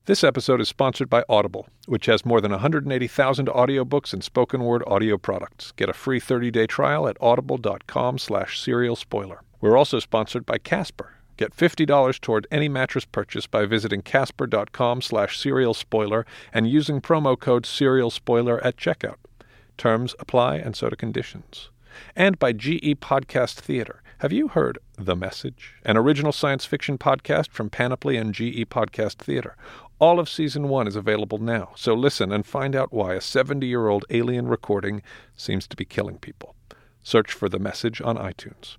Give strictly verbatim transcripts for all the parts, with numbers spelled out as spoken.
This episode is sponsored by Audible, which has more than one hundred eighty thousand audiobooks and spoken word audio products. Get a free thirty-day trial at audible.com slash serial spoiler. We're also sponsored by Casper. Get fifty dollars toward any mattress purchase by visiting casper.com slash serial spoiler and using promo code serial spoiler at checkout. Terms apply and so do conditions. And by G E Podcast Theater. Have you heard The Message, an original science fiction podcast from Panoply and G E Podcast Theater? All of Season one is available now, so listen and find out why a seventy-year-old alien recording seems to be killing people. Search for The Message on iTunes.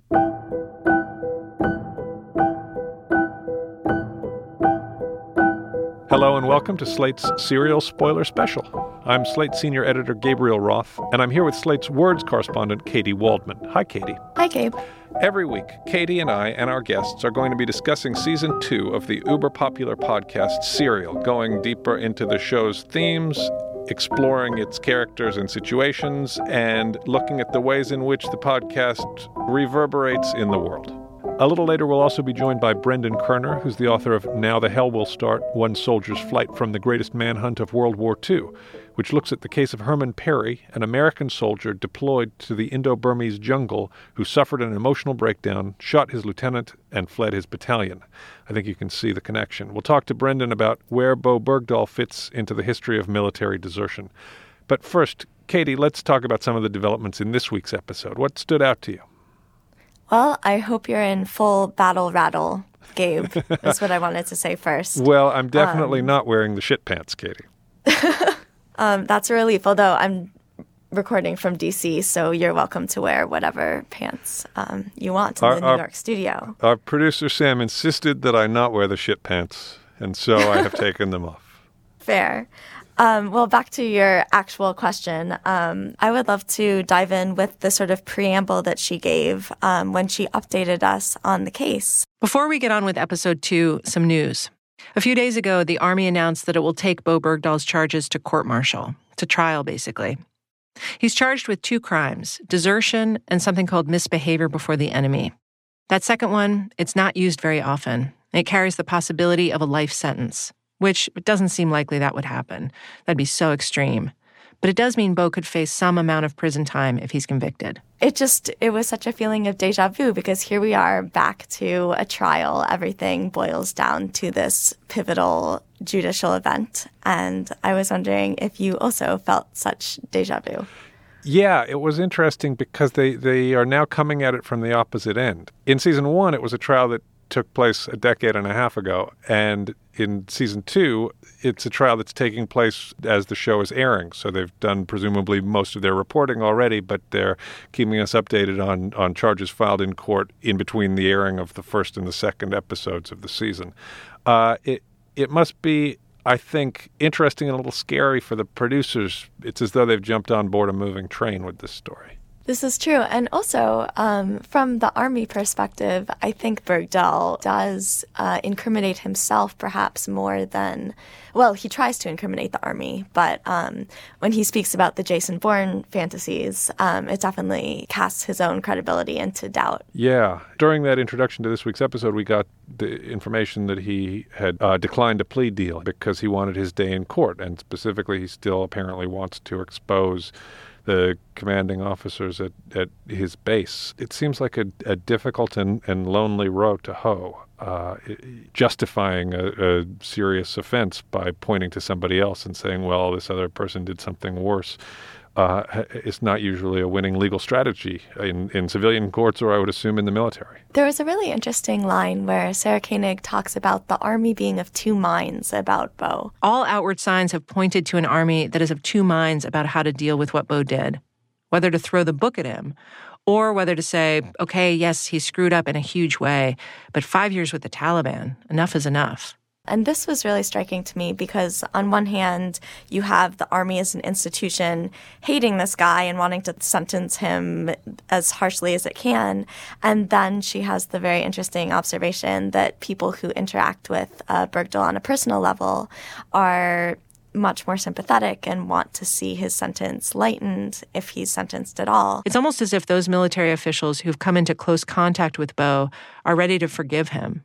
Hello and welcome to Slate's Serial Spoiler Special. I'm Slate Senior Editor Gabriel Roth, and I'm here with Slate's Words correspondent Katie Waldman. Hi, Katie. Hi, Gabe. Every week, Katie and I and our guests are going to be discussing Season two of the uber-popular podcast Serial, going deeper into the show's themes, exploring its characters and situations, and looking at the ways in which the podcast reverberates in the world. A little later, we'll also be joined by Brendan Kerner, who's the author of Now the Hell Will Start, One Soldier's Flight from the Greatest Manhunt of World War Two, which looks at the case of Herman Perry, an American soldier deployed to the Indo-Burmese jungle who suffered an emotional breakdown, shot his lieutenant, and fled his battalion. I think you can see the connection. We'll talk to Brendan about where Bo Bergdahl fits into the history of military desertion. But first, Katie, let's talk about some of the developments in this week's episode. What stood out to you? Well, I hope you're in full battle rattle, Gabe. That's what I wanted to say first. Well, I'm definitely um, not wearing the shit pants, Katie. um, that's a relief, although I'm recording from D C, so you're welcome to wear whatever pants um, you want in our, the New our, York studio. Our producer, Sam, insisted that I not wear the shit pants, and so I have taken them off. Fair. Um, well, back to your actual question, um, I would love to dive in with the sort of preamble that she gave um, when she updated us on the case. Before we get on with episode two, some news. A few days ago, the Army announced that it will take Bo Bergdahl's charges to court-martial, to trial, basically. He's charged with two crimes, desertion and something called misbehavior before the enemy. That second one, it's not used very often. It carries the possibility of a life sentence, which it doesn't seem likely that would happen. That'd be so extreme. But it does mean Bo could face some amount of prison time if he's convicted. It just, it was such a feeling of deja vu because here we are back to a trial. Everything boils down to this pivotal judicial event. And I was wondering if you also felt such deja vu. Yeah, it was interesting because they, they are now coming at it from the opposite end. In season one, it was a trial that took place a decade and a half ago. And in season two, it's a trial that's taking place as the show is airing. So they've done presumably most of their reporting already, but they're keeping us updated on, on charges filed in court in between the airing of the first and the second episodes of the season. Uh, it it must be, I think, interesting and a little scary for the producers. It's as though they've jumped on board a moving train with this story. This is true. And also, um, from the Army perspective, I think Bergdahl does uh, incriminate himself perhaps more than, well, he tries to incriminate the Army. But um, when he speaks about the Jason Bourne fantasies, um, it definitely casts his own credibility into doubt. Yeah. During that introduction to this week's episode, we got the information that he had uh, declined a plea deal because he wanted his day in court. And specifically, he still apparently wants to expose the commanding officers at, at his base. It seems like a, a difficult and, and lonely road to hoe, uh, justifying a, a serious offense by pointing to somebody else and saying, well, this other person did something worse. Uh, it's not usually a winning legal strategy in, in civilian courts or I would assume in the military. There was a really interesting line where Sarah Koenig talks about the Army being of two minds about Bo. All outward signs have pointed to an Army that is of two minds about how to deal with what Bo did, whether to throw the book at him or whether to say, okay, yes, he screwed up in a huge way, but five years with the Taliban, enough is enough. And this was really striking to me because on one hand, you have the Army as an institution hating this guy and wanting to sentence him as harshly as it can. And then she has the very interesting observation that people who interact with uh, Bergdahl on a personal level are much more sympathetic and want to see his sentence lightened if he's sentenced at all. It's almost as if those military officials who've come into close contact with Bo are ready to forgive him.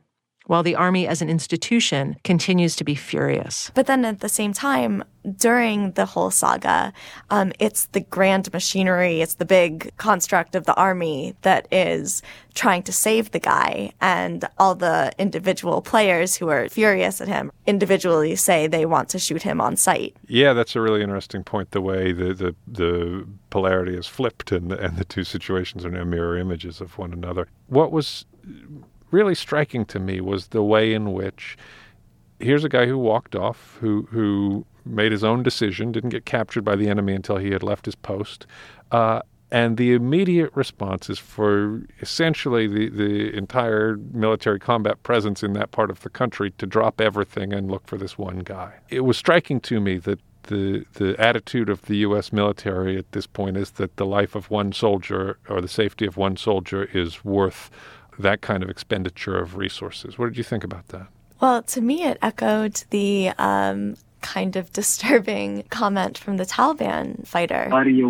while the Army as an institution continues to be furious. But then at the same time, during the whole saga, um, it's the grand machinery, it's the big construct of the Army that is trying to save the guy, and all the individual players who are furious at him individually say they want to shoot him on sight. Yeah, that's a really interesting point, the way the, the, the polarity is flipped and the, and the two situations are now mirror images of one another. What was really striking to me was the way in which here's a guy who walked off, who who made his own decision, didn't get captured by the enemy until he had left his post, uh, and the immediate response is for essentially the, the entire military combat presence in that part of the country to drop everything and look for this one guy. It was striking to me that the the attitude of the U S military at this point is that the life of one soldier or the safety of one soldier is worth that kind of expenditure of resources. What did you think about that? Well, to me, it echoed the um, kind of disturbing comment from the Taliban fighter.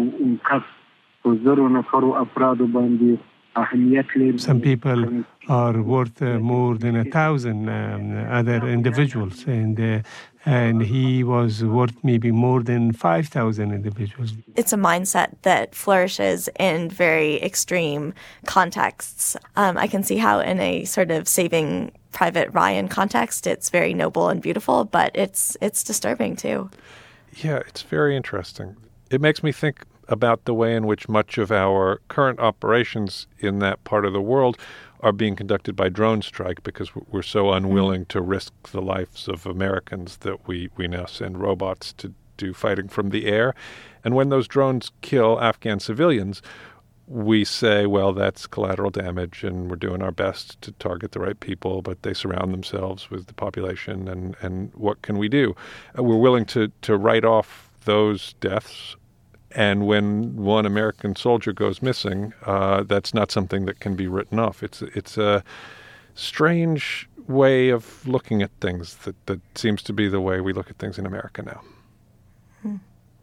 Some people are worth uh, more than a thousand um, other individuals, and uh, and he was worth maybe more than five thousand individuals. It's a mindset that flourishes in very extreme contexts. Um, I can see how in a sort of Saving Private Ryan context, it's very noble and beautiful, but it's it's disturbing too. Yeah, it's very interesting. It makes me think about the way in which much of our current operations in that part of the world are being conducted by drone strike because we're so unwilling mm. to risk the lives of Americans that we, we now send robots to do fighting from the air. And when those drones kill Afghan civilians, we say, well, that's collateral damage and we're doing our best to target the right people, but they surround themselves with the population, and, and what can we do? Uh, we're willing to, to write off those deaths. And when one American soldier goes missing, uh, that's not something that can be written off. It's it's a strange way of looking at things that, that seems to be the way we look at things in America now. Hmm.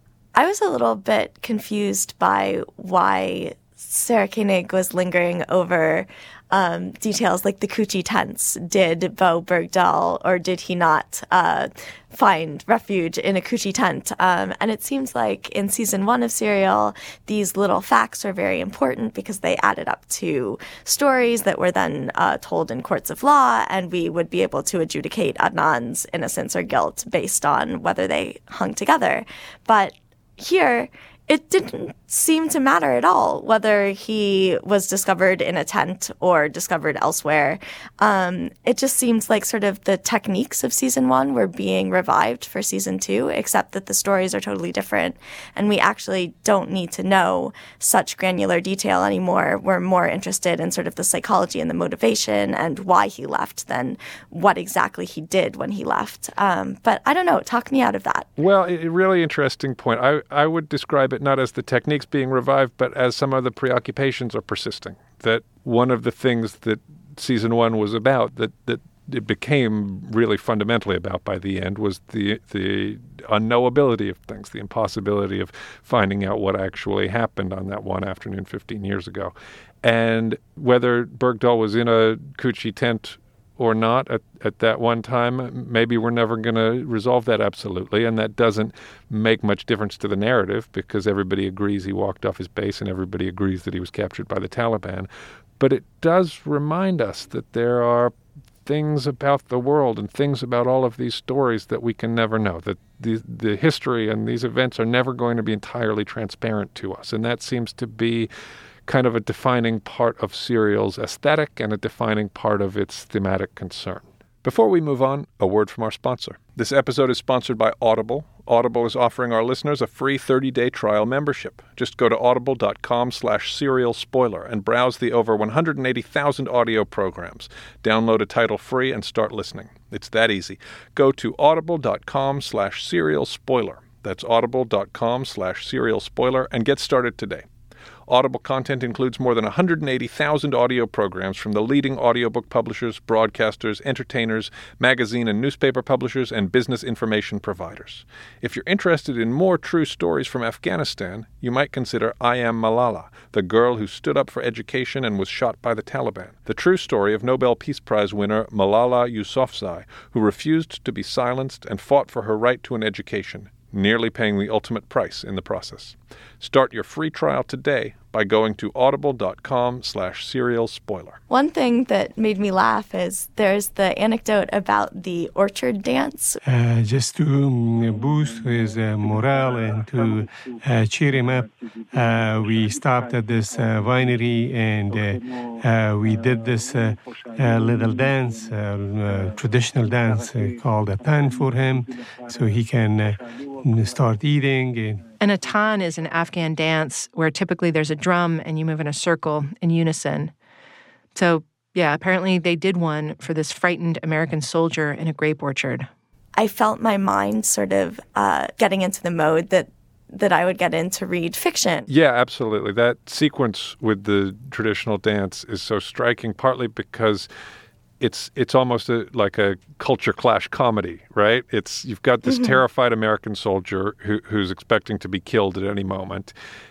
I was a little bit confused by why Sarah Koenig was lingering over um, details like the Coochie tents. Did Bo Bergdahl, or did he not, uh, find refuge in a Coochie tent? Um, and it seems like in season one of Serial, these little facts are very important because they added up to stories that were then uh, told in courts of law, and we would be able to adjudicate Adnan's innocence or guilt based on whether they hung together. But here, it didn't seem to matter at all whether he was discovered in a tent or discovered elsewhere. Um, it just seems like sort of the techniques of season one were being revived for season two, except that the stories are totally different. And we actually don't need to know such granular detail anymore. We're more interested in sort of the psychology and the motivation and why he left than what exactly he did when he left. Um, but I don't know. Talk me out of that. Well, a really interesting point. I, I would describe it not as the techniques being revived, but as some of the preoccupations are persisting. That one of the things that season one was about, that, that it became really fundamentally about by the end, was the the unknowability of things, the impossibility of finding out what actually happened on that one afternoon fifteen years ago. And whether Bergdahl was in a Coochie tent or not at, at that one time, maybe we're never going to resolve that absolutely, and that doesn't make much difference to the narrative because everybody agrees he walked off his base and everybody agrees that he was captured by the Taliban. But it does remind us that there are things about the world and things about all of these stories that we can never know, that the, the history and these events are never going to be entirely transparent to us, and that seems to be kind of a defining part of Serial's aesthetic and a defining part of its thematic concern. Before we move on, a word from our sponsor. This episode is sponsored by Audible. Audible is offering our listeners a free thirty-day trial membership. Just go to audible.com slash serial spoiler and browse the over one hundred eighty thousand audio programs. Download a title free and start listening. It's that easy. Go to audible.com slash serial spoiler. That's audible.com slash serial spoiler and get started today. Audible content includes more than one hundred eighty thousand audio programs from the leading audiobook publishers, broadcasters, entertainers, magazine and newspaper publishers, and business information providers. If you're interested in more true stories from Afghanistan, you might consider I Am Malala, the girl who stood up for education and was shot by the Taliban. The true story of Nobel Peace Prize winner Malala Yousafzai, who refused to be silenced and fought for her right to an education, nearly paying the ultimate price in the process. Start your free trial today by going to audible.com slash serial spoiler. One thing that made me laugh is there's the anecdote about the orchard dance. Uh, just to um, boost his uh, morale and to uh, cheer him up, uh, we stopped at this uh, winery and uh, uh, we did this uh, uh, little dance, uh, uh, traditional dance uh, called a tan for him, so he can uh, start eating. And An atan is an Afghan dance where typically there's a drum and you move in a circle in unison. So, yeah, apparently they did one for this frightened American soldier in a grape orchard. I felt my mind sort of uh, getting into the mode that that I would get in to read fiction. Yeah, absolutely. That sequence with the traditional dance is so striking, partly because it's it's almost a, like a culture clash comedy, right? It's you've got this mm-hmm. terrified American soldier who, who's expecting to be killed at any moment,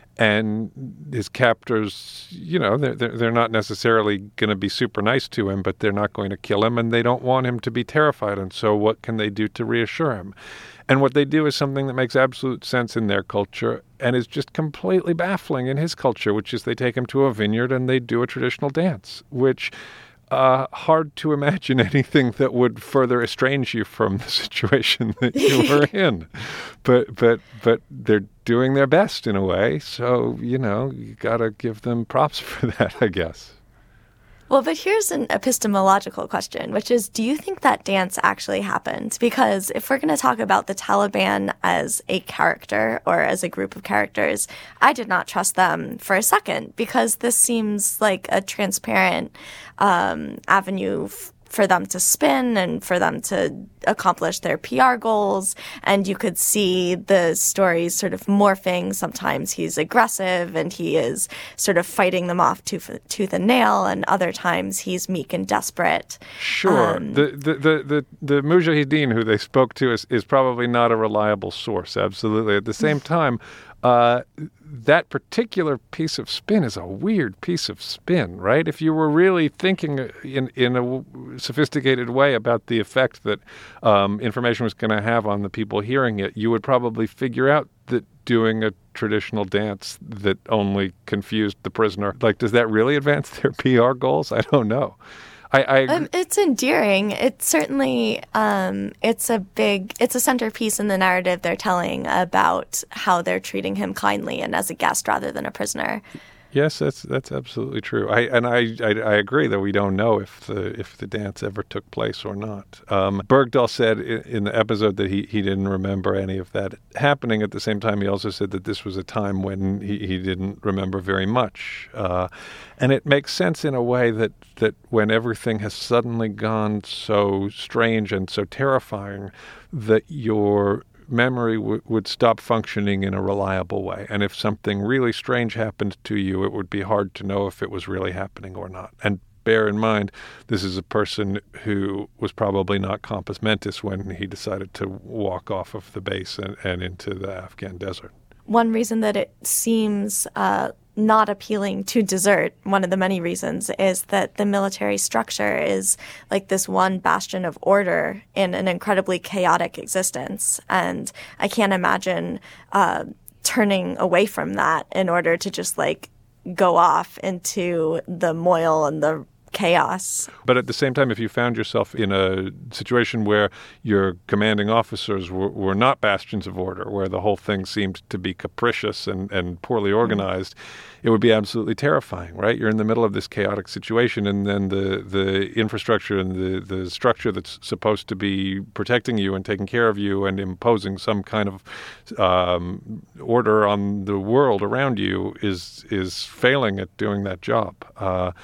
and his captors, you know, they're they're not necessarily going to be super nice to him, but they're not going to kill him, and they don't want him to be terrified. And so, what can they do to reassure him? And what they do is something that makes absolute sense in their culture and is just completely baffling in his culture, which is they take him to a vineyard and they do a traditional dance, which. Uh, hard to imagine anything that would further estrange you from the situation that you were in. But but but they're doing their best in a way, so, you know, you got to give them props for that, I guess. Well, but here's an epistemological question, which is, do you think that dance actually happened? Because if we're going to talk about the Taliban as a character or as a group of characters, I did not trust them for a second, because this seems like a transparent um, avenue f- for them to spin and for them to accomplish their P R goals. And you could see the stories sort of morphing. Sometimes he's aggressive and he is sort of fighting them off tooth, tooth and nail, and other times he's meek and desperate. Sure. Um, the, the, the, the, the Mujahideen who they spoke to is, is probably not a reliable source, absolutely. At the same time, uh, that particular piece of spin is a weird piece of spin, right? If you were really thinking in in a sophisticated way about the effect that um, information was going to have on the people hearing it, you would probably figure out that doing a traditional dance that only confused the prisoner, like, does that really advance their P R goals? I don't know. I, I um, it's endearing. It's certainly, um, it's a big, it's a centerpiece in the narrative they're telling about how they're treating him kindly and as a guest rather than a prisoner. Yes, that's that's absolutely true. I and I, I I agree that we don't know if the if the dance ever took place or not. Um, Bergdahl said in, in the episode that he, he didn't remember any of that happening. At the same time, he also said that this was a time when he, he didn't remember very much. Uh, and it makes sense in a way that, that when everything has suddenly gone so strange and so terrifying, that your memory w- would stop functioning in a reliable way. And if something really strange happened to you, it would be hard to know if it was really happening or not. And bear in mind, this is a person who was probably not compos mentis when he decided to walk off of the base and, and into the Afghan desert. One reason that it seems uh, not appealing to desert, one of the many reasons, is that the military structure is like this one bastion of order in an incredibly chaotic existence. And I can't imagine uh, turning away from that in order to just like go off into the moil and the chaos. But at the same time, if you found yourself in a situation where your commanding officers were, were not bastions of order, where the whole thing seemed to be capricious and, and poorly organized, mm-hmm. it would be absolutely terrifying, right? You're in the middle of this chaotic situation, and then the, the infrastructure and the, the structure that's supposed to be protecting you and taking care of you and imposing some kind of um, order on the world around you is is failing at doing that job. Uh,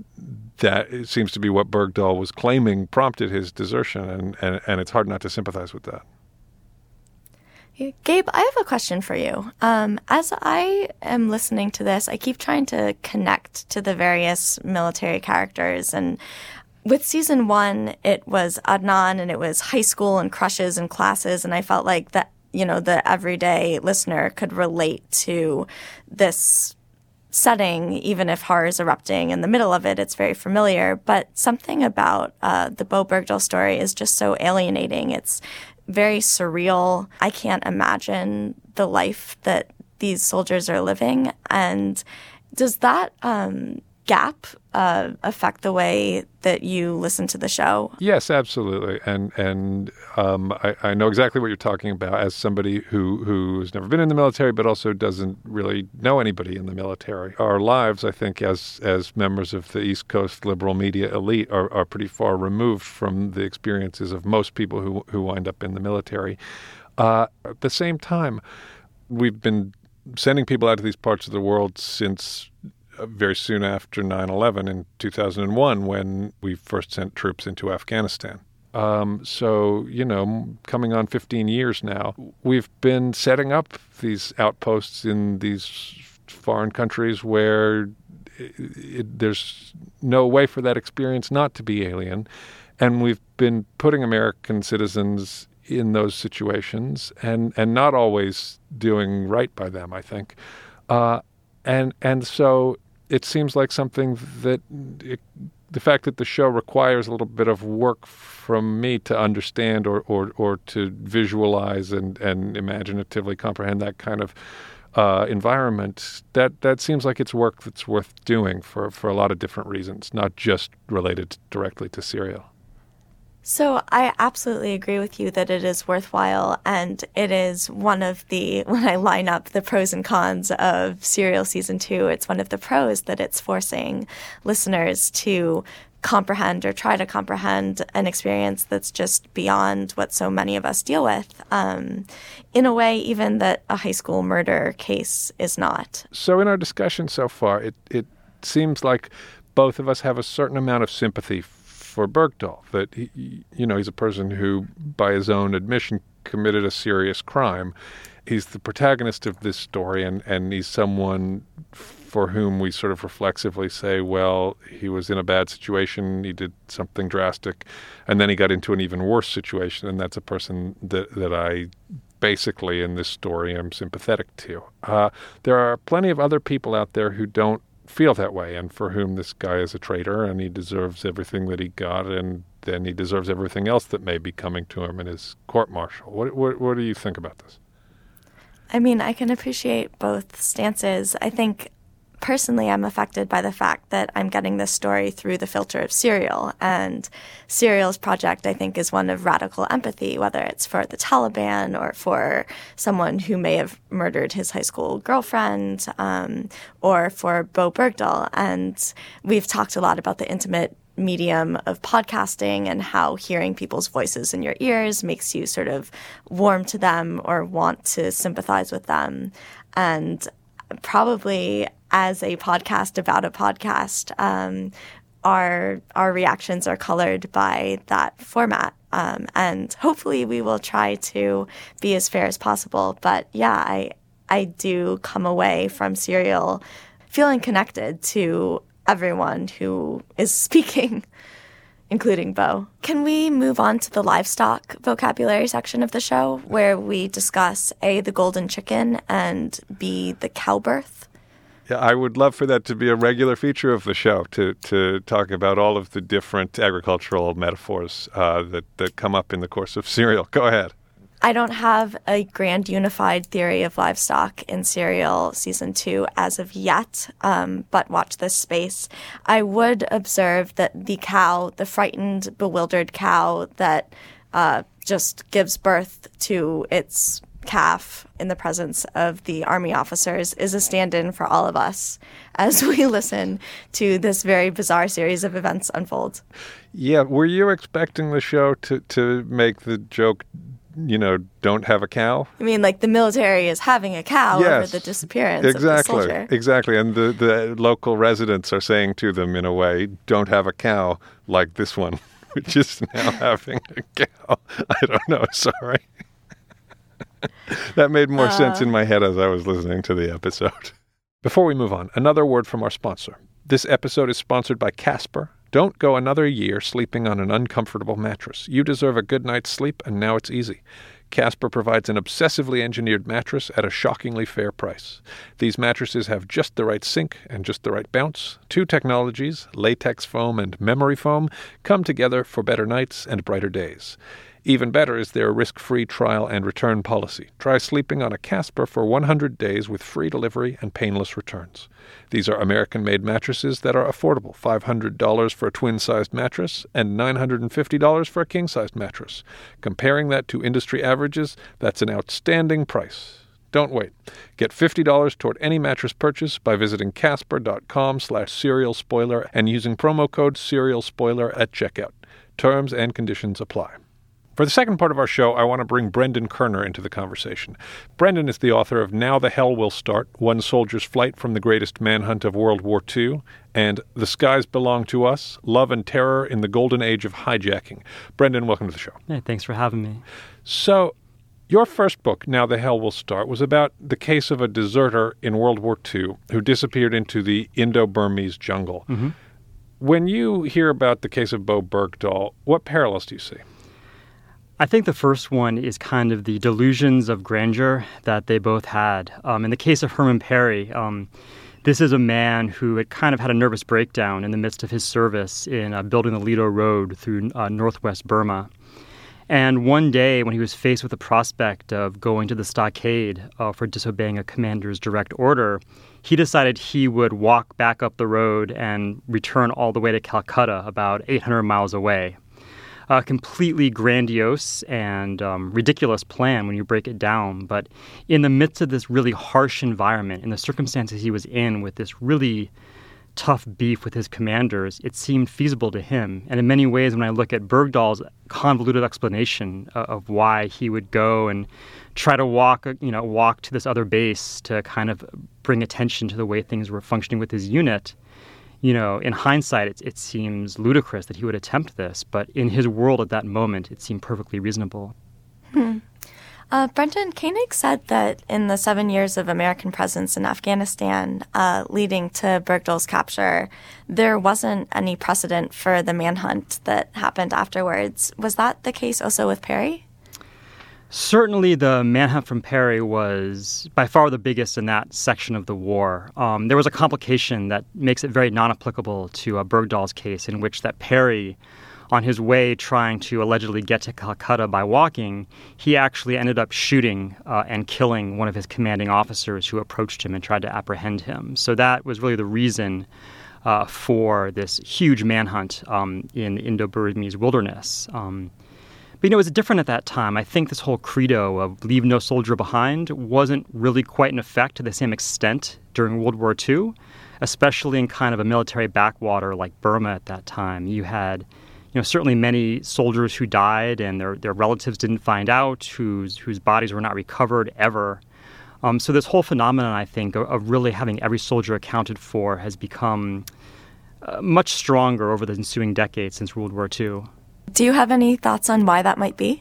That it seems to be what Bergdahl was claiming prompted his desertion, and, and, and it's hard not to sympathize with that. Gabe, I have a question for you. Um, as I am listening to this, I keep trying to connect to the various military characters. And with season one, it was Adnan, and it was high school and crushes and classes. And I felt like that, you know, the everyday listener could relate to this setting, even if horror is erupting in the middle of it. It's very familiar. But something about uh, the Bowe Bergdahl story is just so alienating. It's very surreal. I can't imagine the life that these soldiers are living. And does that um, gap uh, affect the way that you listen to the show? Yes, absolutely. And and um, I, I know exactly what you're talking about as somebody who, who has never been in the military but also doesn't really know anybody in the military. Our lives, I think, as as members of the East Coast liberal media elite are, are pretty far removed from the experiences of most people who, who wind up in the military. Uh, at the same time, we've been sending people out to these parts of the world since very soon after nine eleven in two thousand one, when we first sent troops into Afghanistan. Um, so, you know, coming on fifteen years now, we've been setting up these outposts in these foreign countries where it, it, there's no way for that experience not to be alien. And we've been putting American citizens in those situations and, and not always doing right by them, I think. Uh, and and so it seems like something that it, the fact that the show requires a little bit of work from me to understand or or, or to visualize and, and imaginatively comprehend that kind of uh, environment, that, that seems like it's work that's worth doing for, for a lot of different reasons, not just related directly to Serial. So I absolutely agree with you that it is worthwhile, and it is one of the, when I line up the pros and cons of Serial Season two, it's one of the pros that it's forcing listeners to comprehend or try to comprehend an experience that's just beyond what so many of us deal with, um, in a way even that a high school murder case is not. So in our discussion so far, it, it seems like both of us have a certain amount of sympathy for Bergdahl, that he, you know, he's a person who, by his own admission, committed a serious crime. He's the protagonist of this story, and, and he's someone for whom we sort of reflexively say, well, he was in a bad situation, he did something drastic, and then he got into an even worse situation, and that's a person that, that I basically, in this story, am sympathetic to. Uh, there are plenty of other people out there who don't feel that way, and for whom this guy is a traitor, and he deserves everything that he got, and then he deserves everything else that may be coming to him in his court-martial. What, what, what do you think about this? I mean, I can appreciate both stances. I think personally I'm affected by the fact that I'm getting this story through the filter of Serial, and Serial's project, I think, is one of radical empathy, whether it's for the Taliban or for someone who may have murdered his high school girlfriend, um, or for Bowe Bergdahl. And we've talked a lot about the intimate medium of podcasting and how hearing people's voices in your ears makes you sort of warm to them or want to sympathize with them. And probably as a podcast about a podcast, um, our our reactions are colored by that format. Um, and hopefully we will try to be as fair as possible. But yeah, I I do come away from Serial feeling connected to everyone who is speaking, including Bowe. Can we move on to the livestock vocabulary section of the show, where we discuss A, the golden chicken, and B, the cow birth? Yeah, I would love for that to be a regular feature of the show, to to talk about all of the different agricultural metaphors uh, that, that come up in the course of Serial. Go ahead. I don't have a grand unified theory of livestock in Serial Season two as of yet, um, but watch this space. I would observe that the cow, the frightened, bewildered cow that uh, just gives birth to its calf in the presence of the army officers, is a stand-in for all of us as we listen to this very bizarre series of events unfold. Yeah, were you expecting the show to, to make the joke, you know, don't have a cow? I mean, like the military is having a cow yes, over the disappearance exactly, of the soldier. Exactly, and the, the local residents are saying to them, in a way, don't have a cow like this one, which is now having a cow. I don't know, sorry. That made more Uh. sense in my head as I was listening to the episode. Before we move on, another word from our sponsor. This episode is sponsored by Casper. Don't go another year sleeping on an uncomfortable mattress. You deserve a good night's sleep, and now it's easy. Casper provides an obsessively engineered mattress at a shockingly fair price. These mattresses have just the right sink and just the right bounce. Two technologies, latex foam and memory foam, come together for better nights and brighter days. Even better is their risk-free trial and return policy. Try sleeping on a Casper for one hundred days with free delivery and painless returns. These are American-made mattresses that are affordable, five hundred dollars for a twin-sized mattress and nine hundred fifty dollars for a king-sized mattress. Comparing that to industry averages, that's an outstanding price. Don't wait. Get fifty dollars toward any mattress purchase by visiting casper.com slash serial spoiler and using promo code serial spoiler at checkout. Terms and conditions apply. For the second part of our show, I want to bring Brendan Kerner into the conversation. Brendan is the author of Now the Hell Will Start, One Soldier's Flight from the Greatest Manhunt of World War Two, and The Skies Belong to Us, Love and Terror in the Golden Age of Hijacking. Brendan, welcome to the show. Hey, thanks for having me. So, your first book, Now the Hell Will Start, was about the case of a deserter in World War Two who disappeared into the Indo-Burmese jungle. Mm-hmm. When you hear about the case of Bowe Bergdahl, what parallels do you see? I think the first one is kind of the delusions of grandeur that they both had. Um, in the case of Herman Perry, um, this is a man who had kind of had a nervous breakdown in the midst of his service in uh, building the Lido Road through uh, northwest Burma. And one day, when he was faced with the prospect of going to the stockade uh, for disobeying a commander's direct order, he decided he would walk back up the road and return all the way to Calcutta, about eight hundred miles away. A completely grandiose and um, ridiculous plan when you break it down. But in the midst of this really harsh environment, in the circumstances he was in with this really tough beef with his commanders, it seemed feasible to him. And in many ways, when I look at Bergdahl's convoluted explanation of, of why he would go and try to walk, you know, walk to this other base to kind of bring attention to the way things were functioning with his unit, you know, in hindsight, it, it seems ludicrous that he would attempt this, but in his world at that moment, it seemed perfectly reasonable. Hmm. Uh, Brendan, Koenig said that in the seven years of American presence in Afghanistan uh, leading to Bergdahl's capture, there wasn't any precedent for the manhunt that happened afterwards. Was that the case also with Perry? Certainly the manhunt from Perry was by far the biggest in that section of the war. Um, there was a complication that makes it very non-applicable to uh, Bergdahl's case, in which that Perry, on his way trying to allegedly get to Calcutta by walking, he actually ended up shooting uh, and killing one of his commanding officers who approached him and tried to apprehend him. So that was really the reason uh, for this huge manhunt um, in the Indo-Burmese wilderness. Um, But, you know, it was different at that time. I think this whole credo of leave no soldier behind wasn't really quite in effect to the same extent during World War Two, especially in kind of a military backwater like Burma at that time. You had, you know, certainly many soldiers who died and their, their relatives didn't find out, whose whose bodies were not recovered ever. Um, so this whole phenomenon, I think, of, of really having every soldier accounted for has become uh, much stronger over the ensuing decades since World War Two. Do you have any thoughts on why that might be?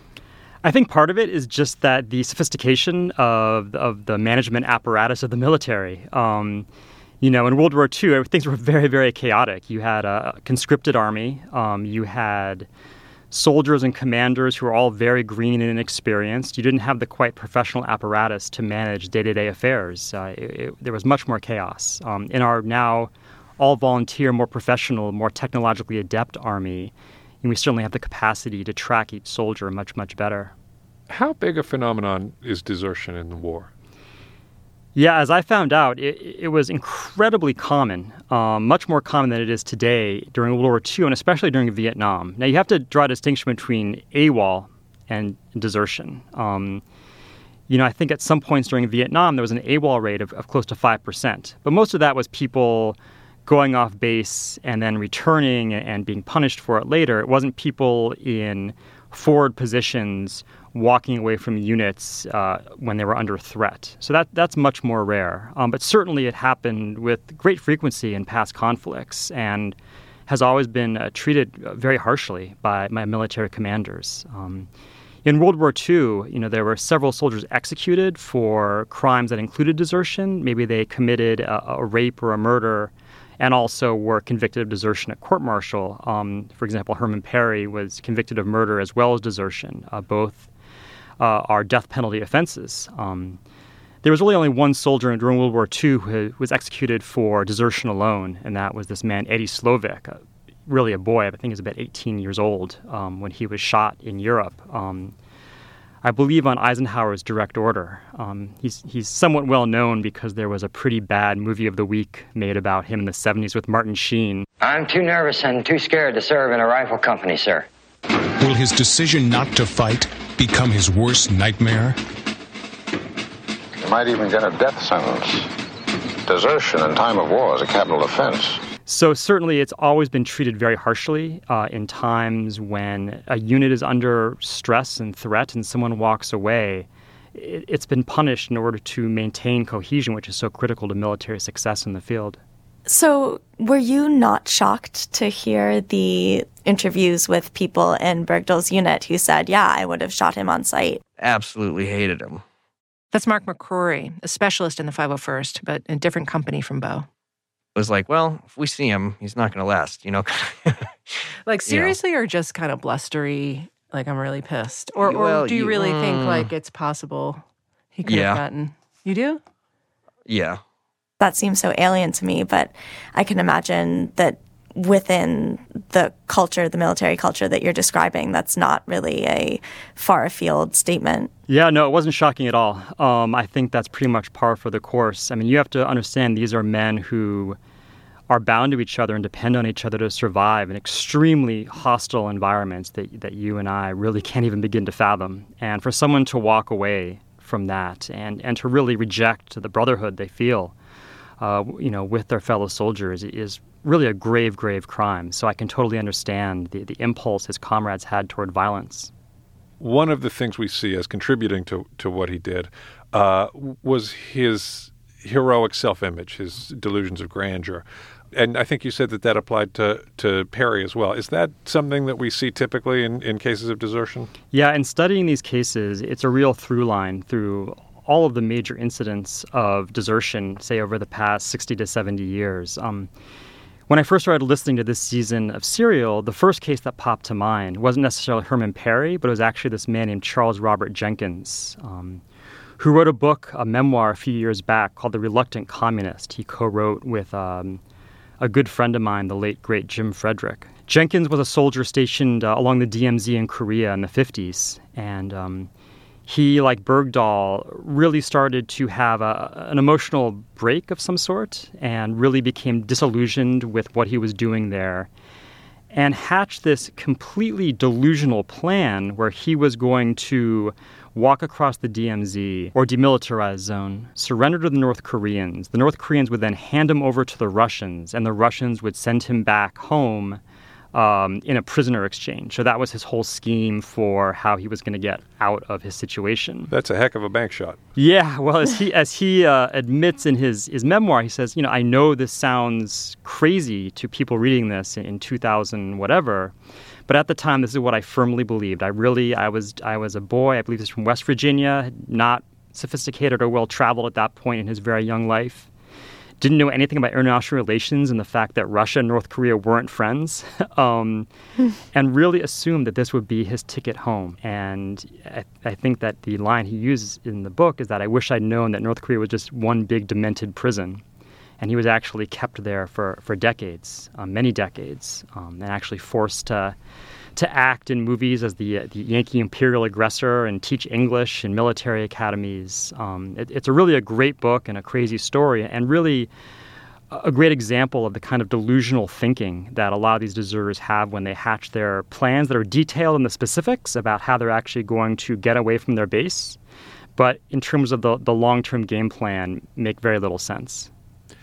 I think part of it is just that the sophistication of of the management apparatus of the military. Um, you know, in World War Two, things were very, very chaotic. You had a conscripted army. Um, you had soldiers and commanders who were all very green and inexperienced. You didn't have the quite professional apparatus to manage day-to-day affairs. Uh, it, it, there was much more chaos. Um, in our now all-volunteer, more professional, more technologically adept army, and we certainly have the capacity to track each soldier much, much better. How big a phenomenon is desertion in the war? Yeah, as I found out, it, it was incredibly common, um, much more common than it is today during World War Two, and especially during Vietnam. Now, you have to draw a distinction between AWOL and desertion. Um, you know, I think at some points during Vietnam, there was an AWOL rate of, of close to five percent. But most of that was people going off base and then returning and being punished for it later. It wasn't people in forward positions walking away from units uh, when they were under threat. So that that's much more rare. Um, but certainly it happened with great frequency in past conflicts and has always been uh, treated very harshly by my military commanders. Um, In World War Two, you know, there were several soldiers executed for crimes that included desertion. Maybe they committed a, a rape or a murder and also were convicted of desertion at court-martial. Um, for example, Herman Perry was convicted of murder as well as desertion. Uh, both uh, are death penalty offenses. Um, there was really only one soldier during World War Two who was executed for desertion alone, and that was this man, Eddie Slovik, uh, really a boy. I think he was about eighteen years old um, when he was shot in Europe. Um, I believe on Eisenhower's direct order. Um, he's he's somewhat well known because there was a pretty bad movie of the week made about him in the seventies with Martin Sheen. I'm too nervous and too scared to serve in a rifle company, sir. Will his decision not to fight become his worst nightmare? You might even get a death sentence. Desertion in time of war is a capital offense. So certainly it's always been treated very harshly uh, in times when a unit is under stress and threat and someone walks away. It, it's been punished in order to maintain cohesion, which is so critical to military success in the field. So were you not shocked to hear the interviews with people in Bergdahl's unit who said, yeah, I would have shot him on sight? Absolutely hated him. That's Mark McCrory, a specialist in the five oh first, but a different company from Bo. Was like, well, if we see him, he's not going to last, you know? Like, seriously, you know? Or just kind of blustery, like, I'm really pissed? Or, well, or do you, you really mm, think, like, it's possible he could yeah. have gotten... You do? Yeah. That seems so alien to me, but I can imagine that within the culture, the military culture that you're describing, that's not really a far afield statement. Yeah, no, it wasn't shocking at all. Um, I think that's pretty much par for the course. I mean, you have to understand these are men who are bound to each other and depend on each other to survive in extremely hostile environments that that you and I really can't even begin to fathom. And for someone to walk away from that and, and to really reject the brotherhood they feel, uh, you know, with their fellow soldiers is really a grave, grave crime. So I can totally understand the, the impulse his comrades had toward violence. One of the things we see as contributing to, to what he did uh, was his heroic self-image, his delusions of grandeur. And I think you said that that applied to, to Perry as well. Is that something that we see typically in, in cases of desertion? Yeah, in studying these cases, it's a real through line through all of the major incidents of desertion, say, over the past sixty to seventy years. Um, when I first started listening to this season of Serial, the first case that popped to mind wasn't necessarily Herman Perry, but it was actually this man named Charles Robert Jenkins, um, who wrote a book, a memoir a few years back called The Reluctant Communist. He co-wrote with um, a good friend of mine, the late, great Jim Frederick. Jenkins was a soldier stationed uh, along the D M Z in Korea in the fifties, and um, he, like Bergdahl, really started to have a, an emotional break of some sort and really became disillusioned with what he was doing there and hatched this completely delusional plan where he was going to walk across the D M Z or demilitarized zone, surrender to the North Koreans. The North Koreans would then hand him over to the Russians, and the Russians would send him back home um, in a prisoner exchange. So that was his whole scheme for how he was going to get out of his situation. That's a heck of a bank shot. Yeah, well, as he as he uh, admits in his, his memoir, he says, you know, I know this sounds crazy to people reading this in, in two thousand whatever, but at the time, this is what I firmly believed. I really, I was I was a boy, I believe this from West Virginia, not sophisticated or well-traveled at that point in his very young life. Didn't know anything about international relations and the fact that Russia and North Korea weren't friends, um, and really assumed that this would be his ticket home. And I, I think that the line he uses in the book is that I wish I'd known that North Korea was just one big demented prison. And he was actually kept there for, for decades, um, many decades, um, and actually forced to to act in movies as the the Yankee imperial aggressor and teach English in military academies. Um, it, it's a really a great book and a crazy story, and really a great example of the kind of delusional thinking that a lot of these deserters have when they hatch their plans that are detailed in the specifics about how they're actually going to get away from their base, but in terms of the, the long-term game plan, make very little sense.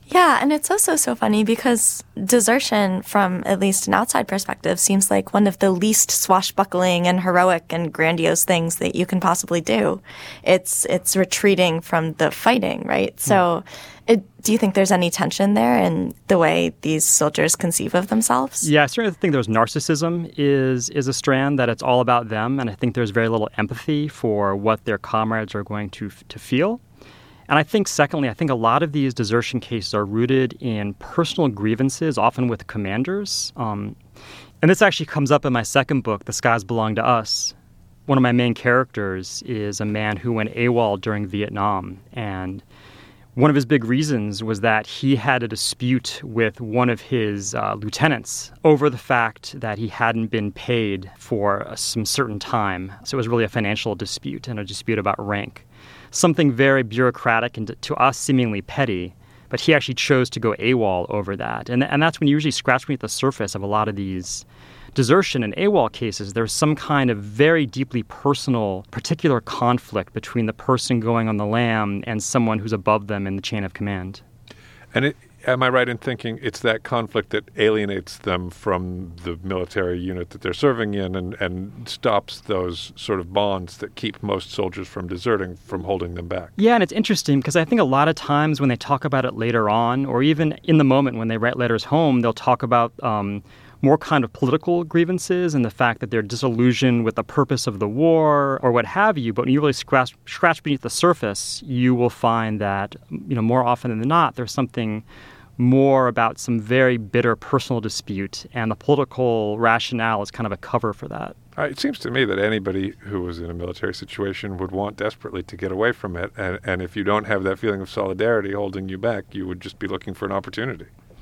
Yeah, and it's also so funny because desertion, from at least an outside perspective, seems like one of the least swashbuckling and heroic and grandiose things that you can possibly do. It's it's retreating from the fighting, right? So it, do you think there's any tension there in the way these soldiers conceive of themselves? Yeah, I certainly think there's narcissism is is a strand, that it's all about them, and I think there's very little empathy for what their comrades are going to to feel. And I think, secondly, I think a lot of these desertion cases are rooted in personal grievances, often with commanders. Um, and this actually comes up in my second book, The Skies Belong to Us. One of my main characters is a man who went AWOL during Vietnam. And one of his big reasons was that he had a dispute with one of his uh, lieutenants over the fact that he hadn't been paid for uh, some certain time. So it was really a financial dispute and a dispute about rank. Something very bureaucratic and to us seemingly petty, but he actually chose to go AWOL over that. And, and that's when you usually scratch beneath the surface of a lot of these desertion and AWOL cases. There's some kind of very deeply personal, particular conflict between the person going on the lam and someone who's above them in the chain of command. And it, am I right in thinking it's that conflict that alienates them from the military unit that they're serving in and, and stops those sort of bonds that keep most soldiers from deserting, from holding them back? Yeah, and it's interesting because I think a lot of times when they talk about it later on, or even in the moment when they write letters home, they'll talk about um, more kind of political grievances and the fact that they're disillusioned with the purpose of the war or what have you. But when you really scratch, scratch beneath the surface, you will find that, you know, more often than not, there's something more about some very bitter personal dispute, and the political rationale is kind of a cover for that. Uh, it seems to me that anybody who was in a military situation would want desperately to get away from it, and, and if you don't have that feeling of solidarity holding you back, you would just be looking for an opportunity.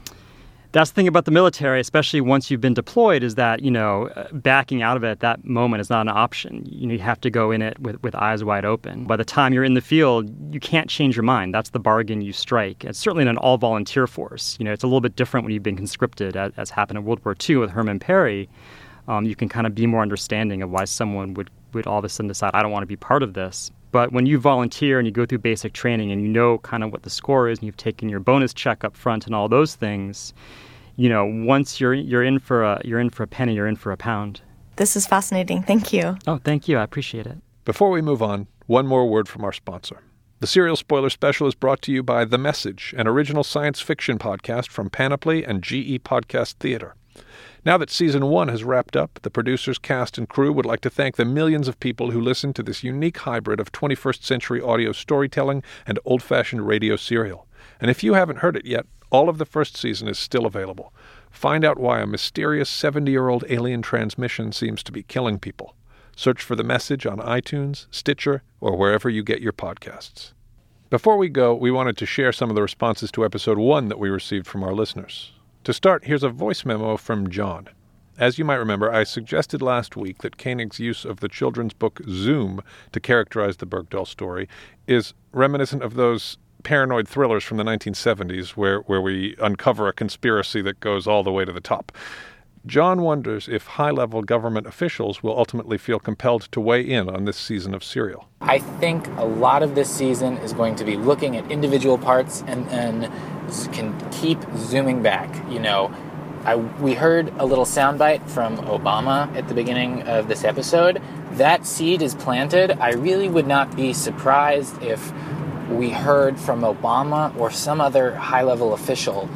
That's the thing about the military, especially once you've been deployed, is that, you know, backing out of it at that moment is not an option. You, know, you have to go in it with, with eyes wide open. By the time you're in the field, you can't change your mind. That's the bargain you strike. It's certainly in an all-volunteer force. You know, it's a little bit different when you've been conscripted, as, as happened in World War Two with Herman Perry. Um, you can kind of be more understanding of why someone would, would all of a sudden decide, I don't want to be part of this. But when you volunteer and you go through basic training and you know kind of what the score is and you've taken your bonus check up front and all those things, you know, once you're you're in for a you're in for a penny, you're in for a pound. This is fascinating. Thank you. Oh, thank you. I appreciate it. Before we move on, one more word from our sponsor. The Serial Spoiler Special is brought to you by The Message, an original science fiction podcast from Panoply and G E Podcast Theater. Now that season one has wrapped up, the producers, cast, and crew would like to thank the millions of people who listen to this unique hybrid of twenty-first century audio storytelling and old-fashioned radio serial. And if you haven't heard it yet, all of the first season is still available. Find out why a mysterious seventy-year-old alien transmission seems to be killing people. Search for The Message on iTunes, Stitcher, or wherever you get your podcasts. Before we go, we wanted to share some of the responses to episode one that we received from our listeners. To start, here's a voice memo from John. As you might remember, I suggested last week that Koenig's use of the children's book Zoom to characterize the Bergdahl story is reminiscent of those paranoid thrillers from the nineteen seventies where, where we uncover a conspiracy that goes all the way to the top. John wonders if high-level government officials will ultimately feel compelled to weigh in on this season of Serial. I think a lot of this season is going to be looking at individual parts and, and can keep zooming back. You know, I, we heard a little soundbite from Obama at the beginning of this episode. That seed is planted. I really would not be surprised if we heard from Obama or some other high-level official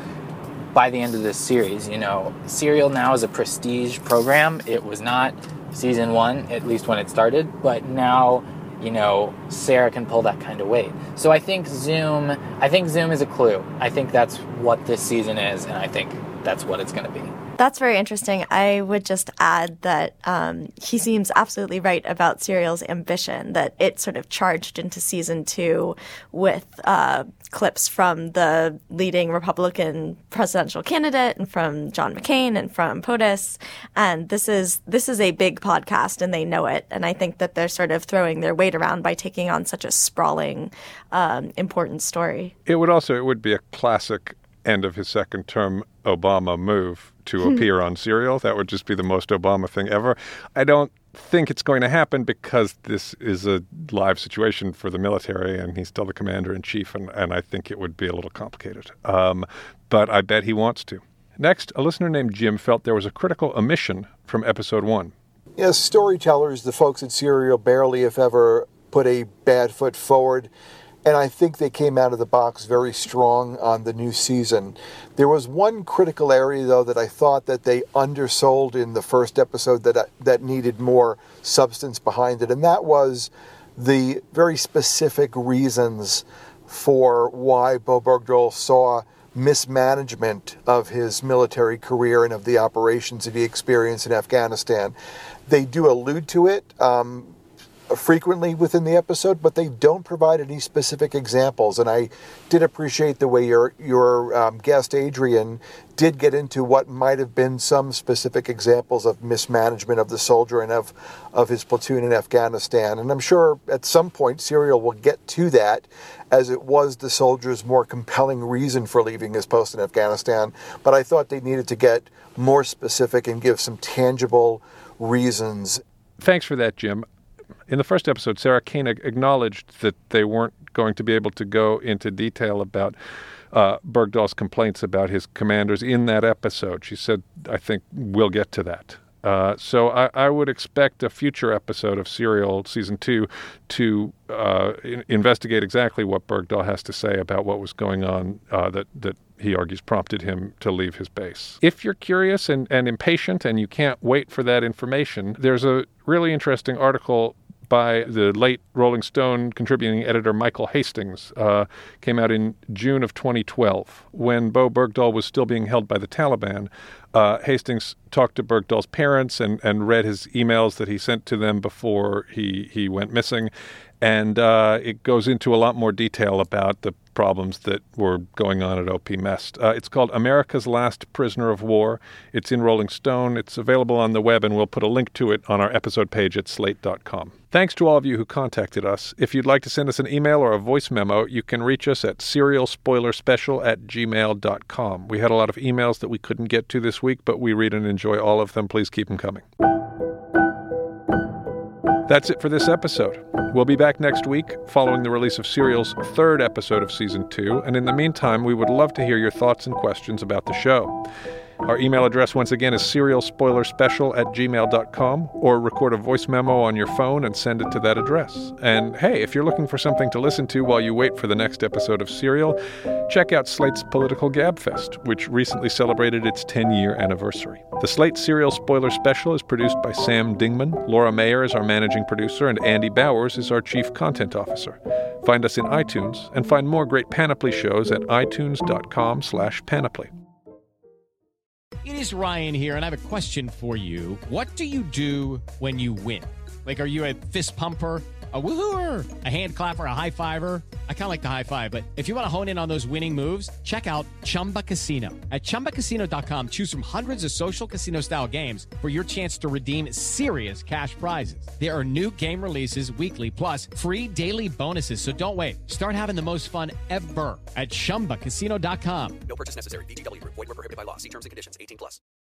by the end of this series. You know, Serial now is a prestige program. It was not season one, at least when it started, but now, you know, Sarah can pull that kind of weight. So I think Zoom, I think Zoom is a clue. I think that's what this season is, and I think that's what it's going to be. That's very interesting. I would just add that um, he seems absolutely right about Serial's ambition, that it sort of charged into season two with uh, clips from the leading Republican presidential candidate and from John McCain and from POTUS. And this is this is a big podcast, and they know it. And I think that they're sort of throwing their weight around by taking on such a sprawling, um, important story. It would also, it would be a classic end of his second term Obama move to appear on Serial. That would just be the most Obama thing ever. I don't think it's going to happen because this is a live situation for the military and he's still the commander-in-chief, and, and I think it would be a little complicated. Um, but I bet he wants to. Next, a listener named Jim felt there was a critical omission from episode one. Yes, storytellers, the folks at Serial, barely, if ever, put a bad foot forward. And I think they came out of the box very strong on the new season. There was one critical area, though, that I thought that they undersold in the first episode that that needed more substance behind it, and that was the very specific reasons for why Bowe Bergdahl saw mismanagement of his military career and of the operations that he experienced in Afghanistan. They do allude to it um, frequently within the episode, but they don't provide any specific examples. And I did appreciate the way your your um, guest, Adrian, did get into what might have been some specific examples of mismanagement of the soldier and of, of his platoon in Afghanistan. And I'm sure at some point Serial will get to that, as it was the soldier's more compelling reason for leaving his post in Afghanistan. But I thought they needed to get more specific and give some tangible reasons. Thanks for that, Jim. In the first episode, Sarah Koenig acknowledged that they weren't going to be able to go into detail about uh, Bergdahl's complaints about his commanders in that episode. She said, I think we'll get to that. Uh, so I, I would expect a future episode of Serial Season two to uh, in- investigate exactly what Bergdahl has to say about what was going on uh, that, that he argues prompted him to leave his base. If you're curious and, and impatient and you can't wait for that information, there's a really interesting article by the late Rolling Stone contributing editor Michael Hastings, uh, came out in June of twenty twelve. When Bowe Bergdahl was still being held by the Taliban, uh, Hastings talked to Bergdahl's parents and, and read his emails that he sent to them before he, he went missing. And uh, it goes into a lot more detail about the problems that were going on at O P Mest. Uh, it's called America's Last Prisoner of War. It's in Rolling Stone. It's available on the web, and we'll put a link to it on our episode page at slate dot com. Thanks to all of you who contacted us. If you'd like to send us an email or a voice memo, you can reach us at serial spoiler special at gmail dot com. We had a lot of emails that we couldn't get to this week, but we read and enjoy all of them. Please keep them coming. That's it for this episode. We'll be back next week following the release of Serial's third episode of Season two, and in the meantime, we would love to hear your thoughts and questions about the show. Our email address, once again, is serial spoiler special at gmail dot com, or record a voice memo on your phone and send it to that address. And hey, if you're looking for something to listen to while you wait for the next episode of Serial, check out Slate's Political Gabfest, which recently celebrated its ten-year anniversary. The Slate Serial Spoiler Special is produced by Sam Dingman. Laura Mayer is our managing producer, and Andy Bowers is our chief content officer. Find us in iTunes, and find more great Panoply shows at itunes dot com slash panoply. It is Ryan here, and I have a question for you. What do you do when you win? Like, are you a fist pumper, a woo-hooer, a hand clapper, a high-fiver? I kind of like the high-five, but if you want to hone in on those winning moves, check out Chumba Casino. At chumba casino dot com, choose from hundreds of social casino-style games for your chance to redeem serious cash prizes. There are new game releases weekly, plus free daily bonuses, so don't wait. Start having the most fun ever at chumba casino dot com. No purchase necessary. V G W. Void where prohibited by law. See terms and conditions. eighteen plus.